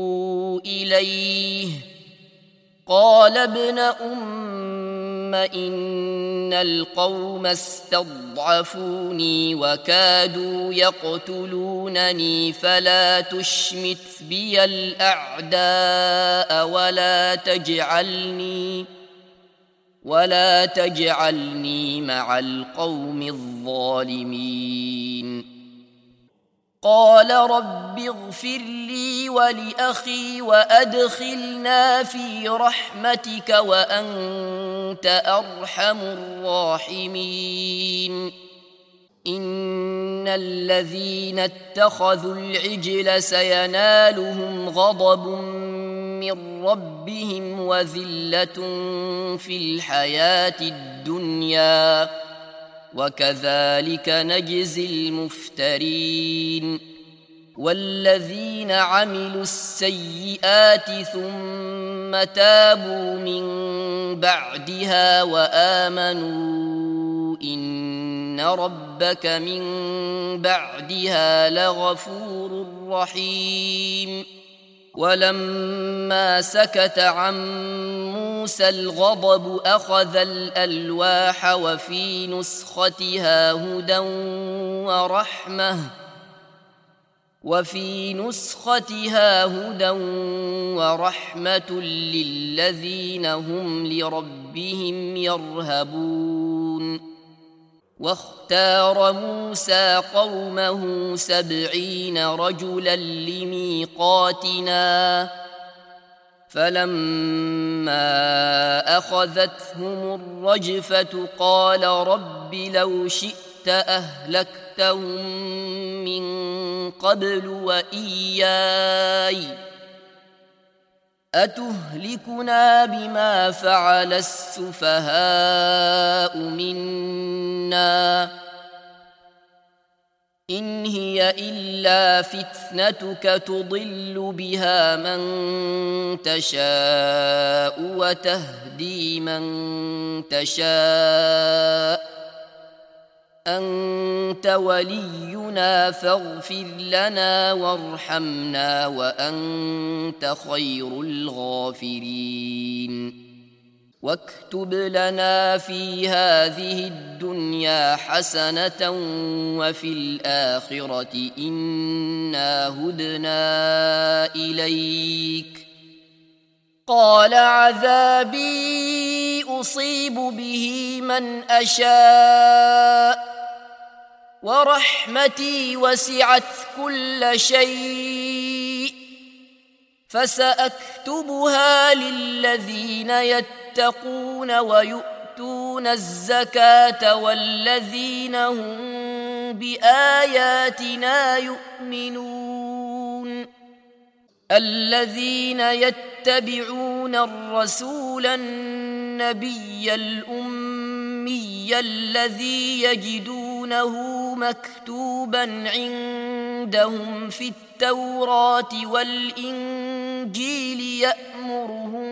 إليه قال ابن أم إن القوم استضعفوني وكادوا يقتلونني فلا تشمت بي الأعداء ولا تجعلني ولا تجعلني مع القوم الظالمين قال رب اغفر لي ولأخي وأدخلنا في رحمتك وأنت أرحم الراحمين إن الذين اتخذوا العجل سينالهم غضب من ربهم وذلة في الحياة الدنيا وكذلك نجزي المفترين. والذين عملوا السيئات ثم تابوا من بعدها وآمنوا إن ربك من بعدها لغفور رحيم. ولما سكت عن موسى الغضب أخذ الألواح وفي نسختها هدى ورحمة وفي نسختها هدى ورحمة للذين هم لربهم يرهبون. واختار موسى قومه سبعين رجلا لميقاتنا فلما أخذتهم الرجفة قال رب لو شئت أهلكتهم من قبل وإياي أتهلكنا بما فعل السفهاء منا إن هي إلا فتنتك تضل بها من تشاء وتهدي من تشاء أنت ولينا فاغفر لنا وارحمنا وأنت خير الغافرين. واكتب لنا في هذه الدنيا حسنة وفي الآخرة إنا هدنا إليك. قال عذابي أصيب به من أشاء ورحمتي وسعت كل شيء فسأكتبها للذين يتقون ويؤتون الزكاة والذين هم بآياتنا يؤمنون. الذين يتبعون الرسول النبي الأمي الذي يجدونه مكتوبا عندهم في التوراة والإنجيل يأمرهم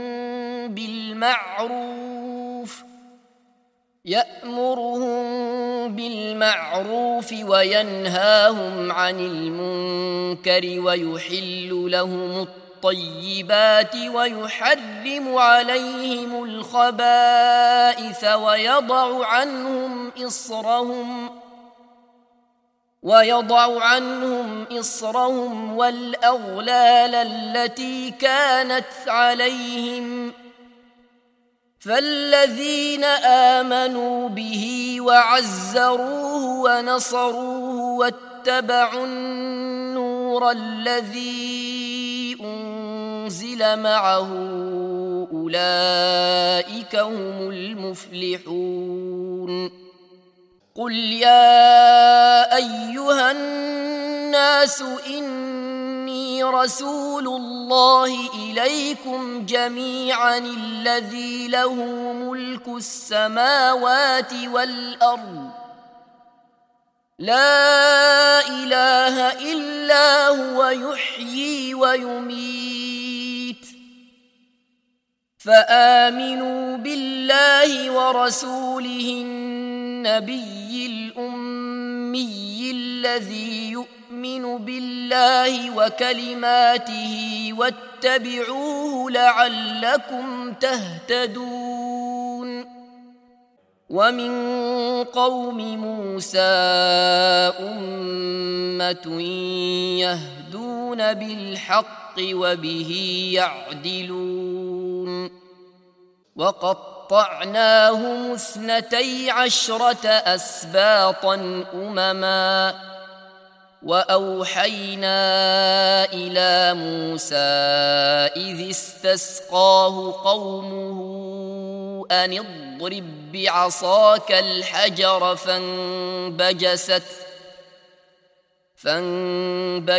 بالمعروف يأمرهم بالمعروف وينهاهم عن المنكر ويحل لهم الطيبات ويحرم عليهم الخبائث ويضع عنهم إصرهم ويضع عنهم إصرهم والأغلال التي كانت عليهم. فالذين آمنوا به وعزروه ونصروه واتبعوا النور الذي أنزل معه أولئك هم المفلحون. قل يا أيها الناس إني رسول الله إليكم جميعا الذي له ملك السماوات والأرض لا إله إلا هو يحيي ويميت فآمنوا بالله ورسوله النبي الأمي الذي يؤمن بالله وكلماته واتبعوه لعلكم تهتدون. ومن قوم موسى أمة يهدون بالحق وبه يعدلون. وقطعناهم اثنتي عشرة أسباطا أمما وأوحينا إلى موسى إذ استسقاه قومه أن اضرب بعصاك الحجر فانبجست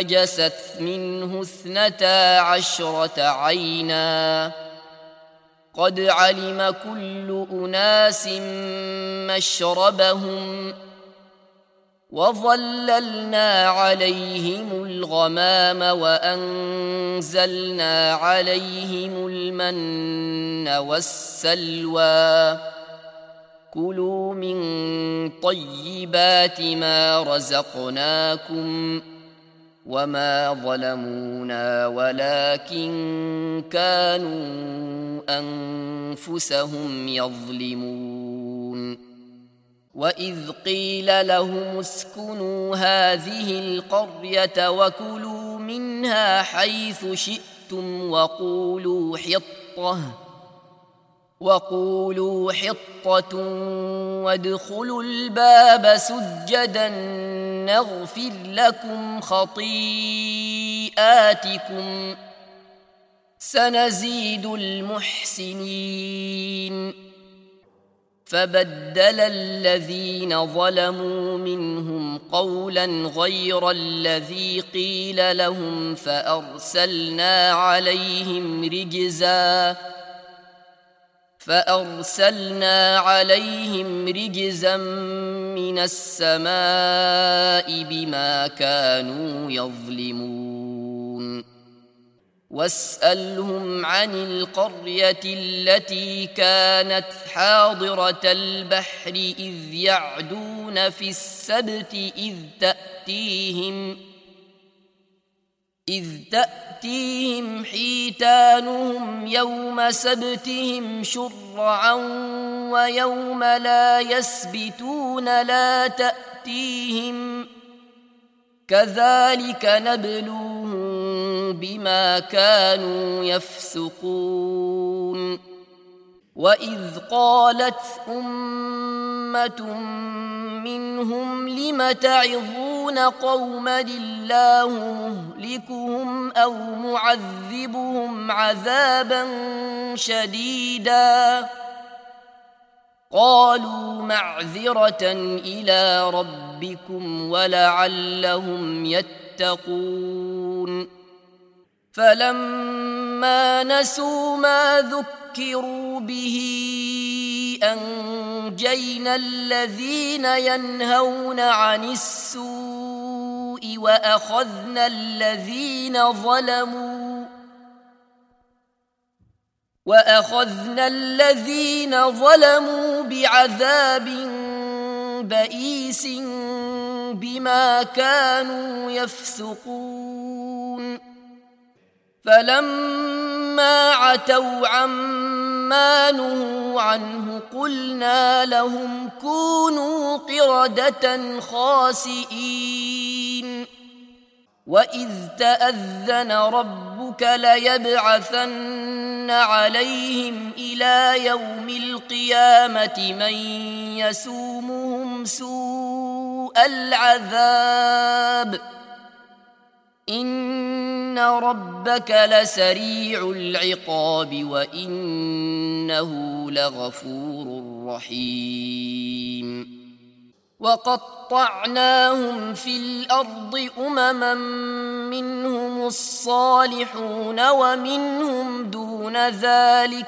فانبجست منه اثنتا عشرة عينا قد علم كل أناس مشربهم وظللنا عليهم الغمام وأنزلنا عليهم المن والسلوى كلوا من طيبات ما رزقناكم وما ظلمونا ولكن كانوا أنفسهم يظلمون وإذ قيل لهم اسكنوا هذه القرية وكلوا منها حيث شئتم وقولوا حطة وقولوا حطة وادخلوا الباب سجدا نغفر لكم خطيئاتكم سنزيد المحسنين فبدل الذين ظلموا منهم قولا غير الذي قيل لهم فأرسلنا عليهم رجزا فأرسلنا عليهم رجزا من السماء بما كانوا يظلمون واسألهم عن القرية التي كانت حاضرة البحر إذ يعدون في السبت إذ تأتيهم إذ تأتيهم حيتانهم يوم سبتهم شرعا ويوم لا يسبتون لا تأتيهم كذلك نبلوهم بما كانوا يفسقون وإذ قالت أمة منهم لم تعظون قوما الله مهلكهم أو معذبهم عذابا شديدا قالوا معذرة إلى ربكم ولعلهم يتقون فلما نسوا ما ذكروا به أنجينا الذين ينهون عن السوء وأخذنا الذين ظلموا وأخذنا الذين ظلموا بعذاب بئيس بما كانوا يفسقون فلما عتوا عما نهوا عنه قلنا لهم كونوا قردة خاسئين وإذ تأذن ربك ليبعثن عليهم إلى يوم القيامة من يسومهم سوء العذاب إن ربك لسريع العقاب وإنه لغفور رحيم وقطعناهم في الأرض أمما منهم الصالحون ومنهم دون ذلك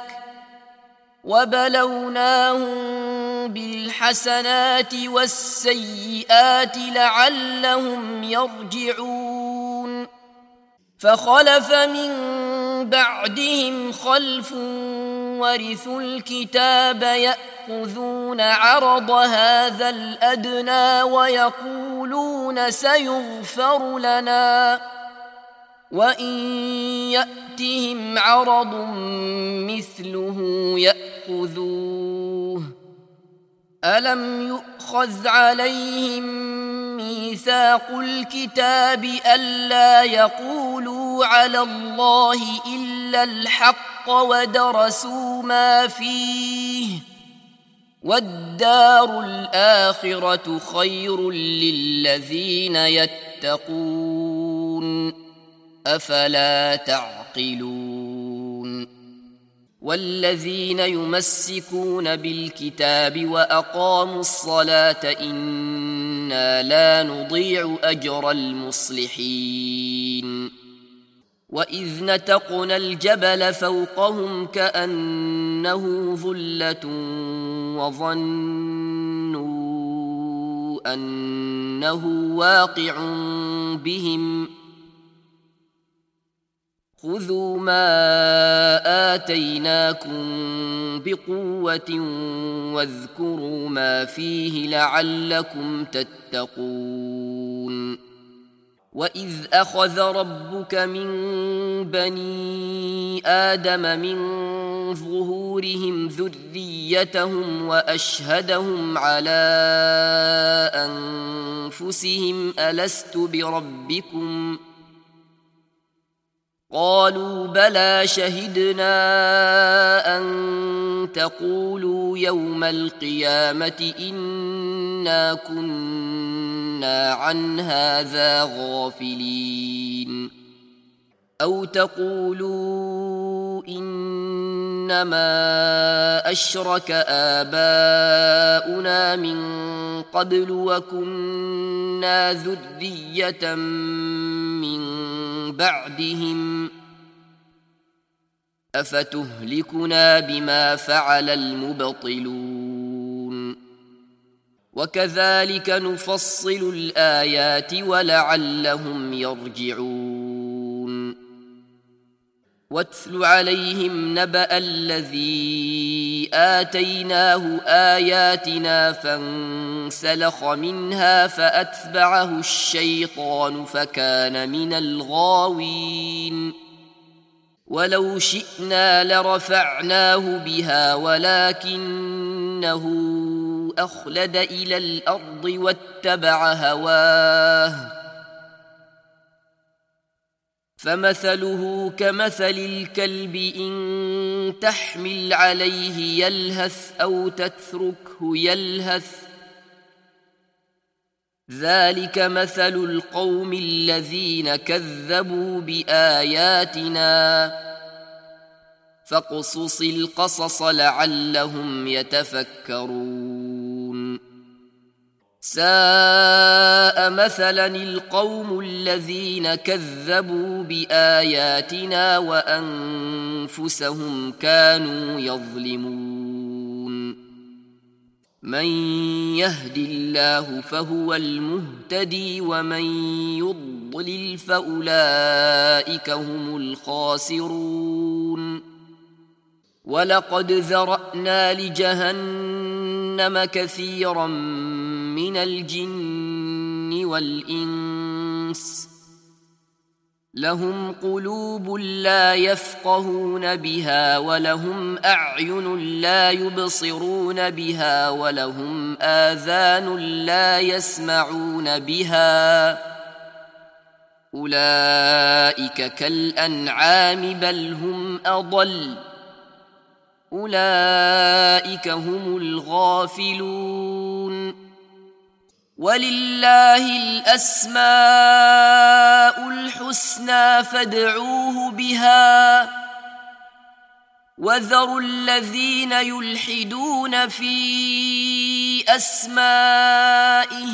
وبلوناهم بالحسنات والسيئات لعلهم يرجعون فخلف من بعدهم خلف ورثوا الكتاب يأخذون عرض هذا الأدنى ويقولون سيغفر لنا وإن يأتهم عرض مثله يأخذوه ألم يؤخذ عليهم ميثاق الكتاب ألا يقولوا على الله إلا الحق ودرسوا ما فيه والدار الآخرة خير للذين يتقون أفلا تعقلون والذين يمسكون بالكتاب وأقاموا الصلاة إنا لا نضيع أجر المصلحين وإذ نتقنا الجبل فوقهم كأنه ظلة وظنوا أنه واقع بهم خذوا ما آتيناكم بقوة واذكروا ما فيه لعلكم تتقون وإذ أخذ ربك من بني آدم من ظهورهم ذريتهم وأشهدهم على أنفسهم ألست بربكم قالوا بلى شهدنا أن تقولوا يوم القيامة إنا كنا عن هذا غافلين أو تقولوا إنما أشرك آباؤنا من قبل وكنا ذرية من بعدهم أفتهلكنا بما فعل المبطلون وكذلك نفصل الآيات ولعلهم يرجعون واتل عليهم نبأ الذي آتيناه آياتنا فانسلخ منها فأتبعه الشيطان فكان من الغاوين ولو شئنا لرفعناه بها ولكنه أخلد إلى الأرض واتبع هواه فمثله كمثل الكلب إن تحمل عليه يلهث أو تتركه يلهث ذلك مثل القوم الذين كذبوا بآياتنا فاقصص القصص لعلهم يتفكرون ساء مثلا القوم الذين كذبوا بآياتنا وأنفسهم كانوا يظلمون من يهد الله فهو المهتدي ومن يضلل فأولئك هم الخاسرون ولقد ذرأنا لجهنم كثيرا من الجن والإنس لهم قلوب لا يفقهون بها ولهم أعين لا يبصرون بها ولهم آذان لا يسمعون بها أولئك كالأنعام بل هم أضل أولئك هم الغافلون ولله الأسماء الحسنى فادعوه بها وذروا الذين يلحدون في أسمائه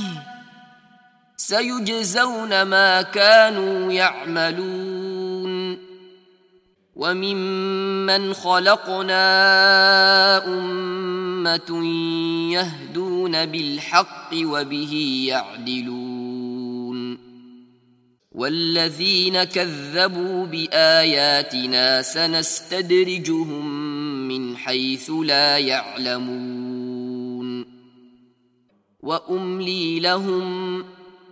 سيجزون ما كانوا يعملون وممن خلقنا أمة يهدون بالحق وبه يعدلون والذين كذبوا بآياتنا سنستدرجهم من حيث لا يعلمون وأملي لهم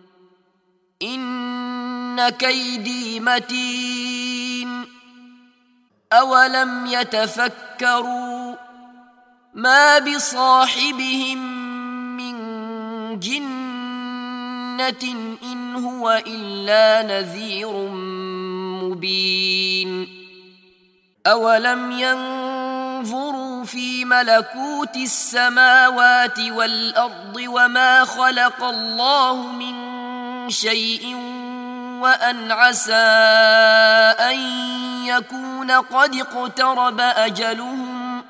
إن كيدي متين أولم يتفكروا ما بصاحبهم من جنة إن هو إلا نذير مبين أولم ينظروا في ملكوت السماوات والأرض وما خلق الله من شيء وأن عسى أن يكون قد اقترب أجلهم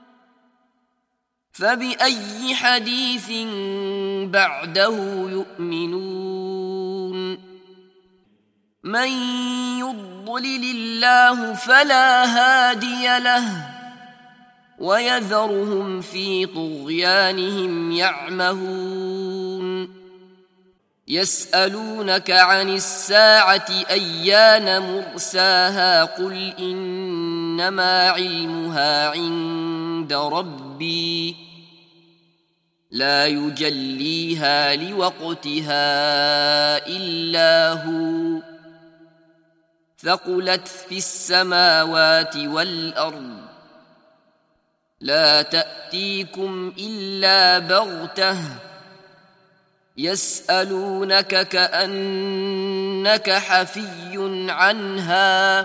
فبأي حديث بعده يؤمنون من يضلل الله فلا هادي له ويذرهم في طغيانهم يعمهون يسألونك عن الساعة أيان مرساها قل إنما علمها عند ربي لا يجليها لوقتها إلا هو ثقلت في السماوات والأرض لا تأتيكم إلا بغتة يسألونك كأنك حفي عنها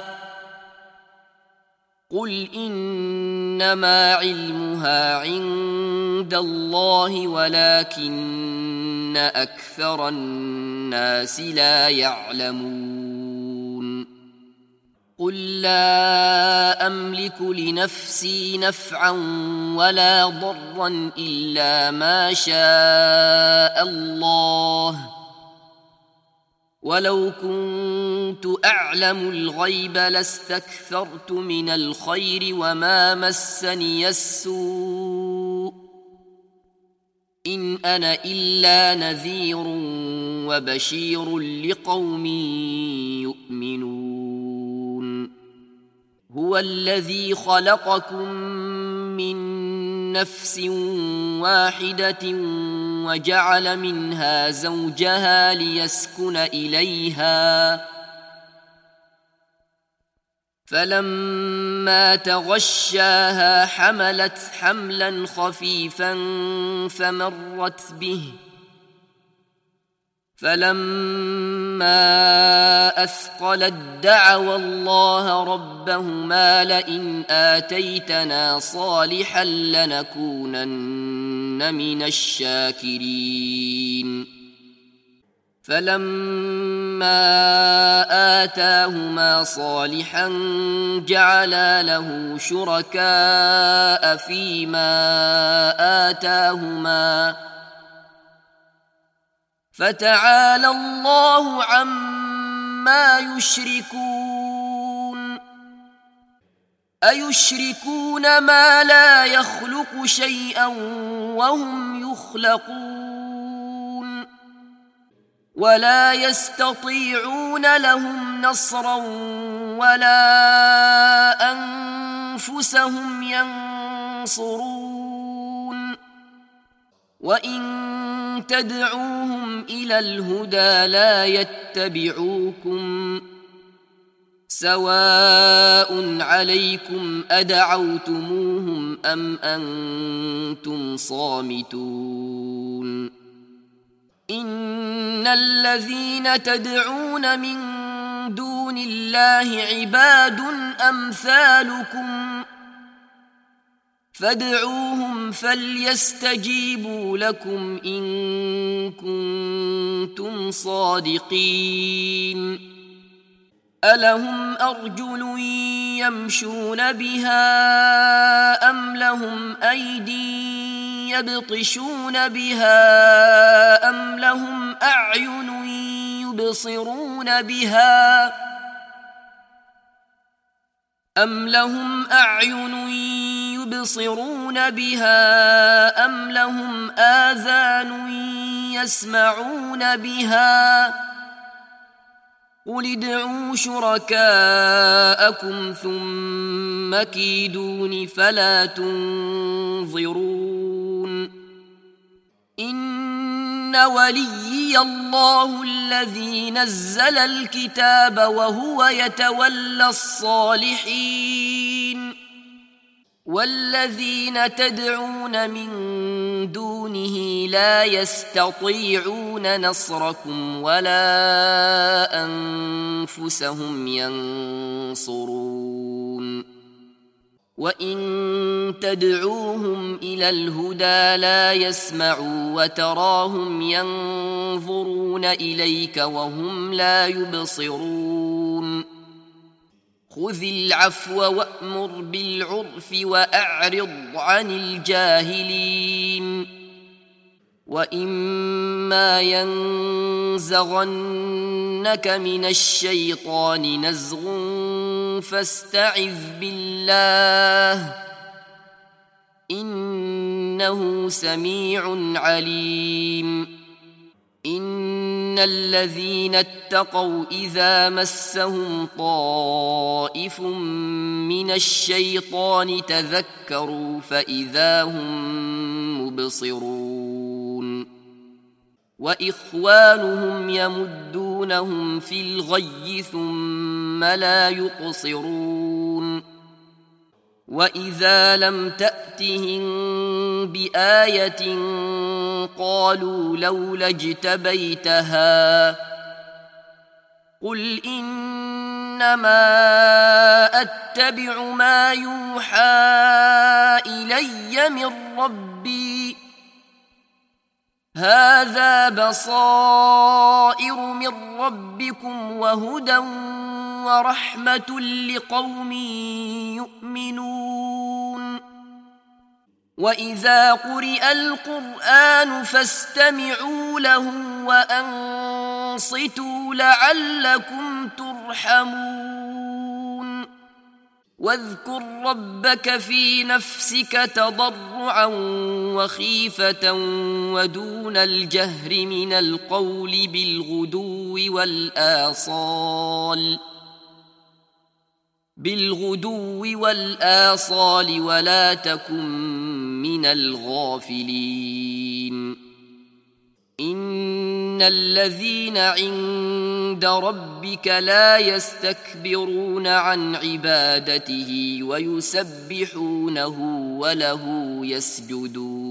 قل إنما علمها عند الله ولكن أكثر الناس لا يعلمون قل لا أملك لنفسي نفعا ولا ضرا إلا ما شاء الله ولو كنت أعلم الغيب لاستكثرت من الخير وما مسني السوء إن أنا إلا نذير وبشير لقوم يؤمنون هو الذي خلقكم من نفس واحدة وجعل منها زوجها ليسكن إليها فلما تغشاها حملت حملا خفيفا فمرت به فلما أثقلت دعوا الله ربهما لئن آتيتنا صالحا لنكونن من الشاكرين فلما آتاهما صالحا جعلا له شركاء فيما آتاهما فتعالى الله عما يشركون أيشركون ما لا يخلق شيئا وهم يخلقون ولا يستطيعون لهم نصرا ولا أنفسهم ينصرون وإن تدعوهم إلى الهدى لا يتبعوكم سواء عليكم أدعوتموهم أم أنتم صامتون إن الذين تدعون من دون الله عباد أمثالكم فادعوهم فليستجيبوا لكم إن كنتم صادقين ألهم أرجل يمشون بها أم لهم أيدي يبطشون بها أم لهم أعين يبصرون بها أم لهم أعين يبصرون بها أم لهم آذان يسمعون بها قل ادعوا شركاءكم ثم كيدون فلا تنظرون إن وليي الله الذي نزل الكتاب وهو يتولى الصالحين والذين تدعون من دونه لا يستطيعون نصركم ولا أنفسهم ينصرون وإن تدعوهم إلى الهدى لا يسمعوا وتراهم ينظرون إليك وهم لا يبصرون خذ العفو وأمر بالعرف وأعرض عن الجاهلين وإما ينزغنك ينزغنك من الشيطان نزغ فاستعذ بالله إنه سميع عليم. إن الذين اتقوا إذا مسهم طائف من الشيطان تذكروا فإذا هم مبصرون وإخوانهم يمدونهم في الغي ثم لا يقصرون. وإذا لم تأتهم بآية قالوا لولا اجتبيتها قل إنما أتبع ما يوحى إلي من ربي هذا بصائر من ربكم وهدى ورحمة لقوم يؤمنون. وإذا قرئ القرآن فاستمعوا له وأنصتوا لعلكم ترحمون. واذكر ربك في نفسك تضرعا وخيفة ودون الجهر من القول بالغدو والآصال بالغدو والآصال ولا تكن من الغافلين. إن الذين عند ربك لا يستكبرون عن عبادته ويسبحونه وله يسجدون.